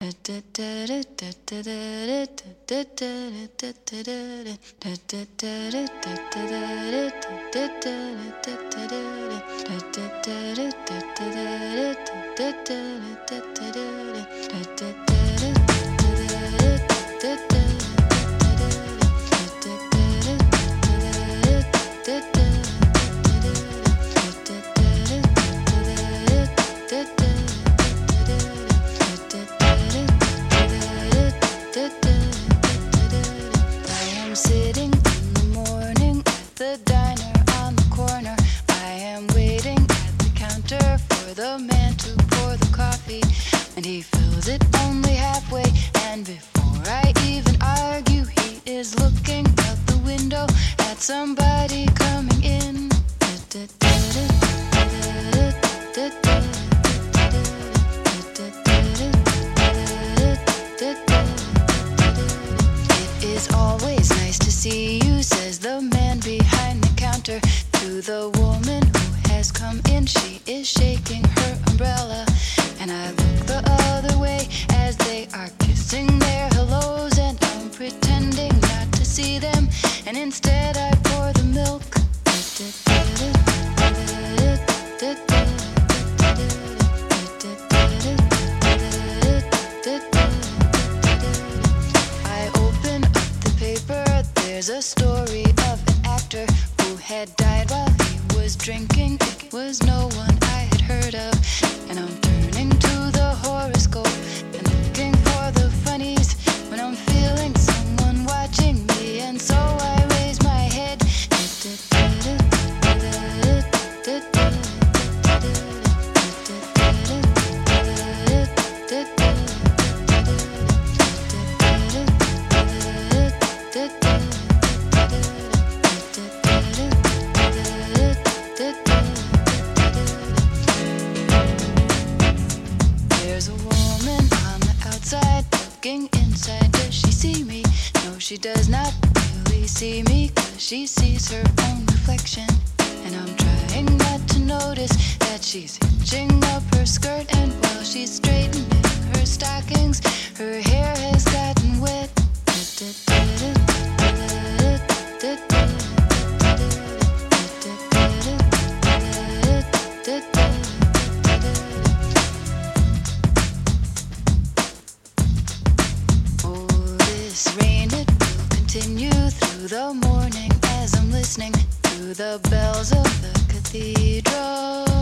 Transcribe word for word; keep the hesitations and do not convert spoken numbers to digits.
Sitting in the morning at the diner on the corner. I am waiting at the counter for the man to pour the coffee, and he fills it only halfway. And before I even argue, he is looking out the window at somebody coming in. It is always nice to see you, says the man behind the counter to the woman who has come in. She is shaking her umbrella, and I look the other way as they are kissing their hellos, and I'm pretending not to see them, and instead I pour the milk. I open up the paper. There's a story of an actor who had died while he was drinking. It was no one I had heard of, and I'm turning to the horoscope and looking for the funnies when I'm feeling someone watching me, and so I raise my head. There's a woman on the outside looking inside. Does she see me? No, she does not really see me, 'cause she sees her own reflection. And I'm trying not to notice that she's hitching up her skirt, and while she's straightening her stockings, her hair has gotten wet. Oh, this rain, it will continue through the morning as I'm listening to the bells of the cathedral.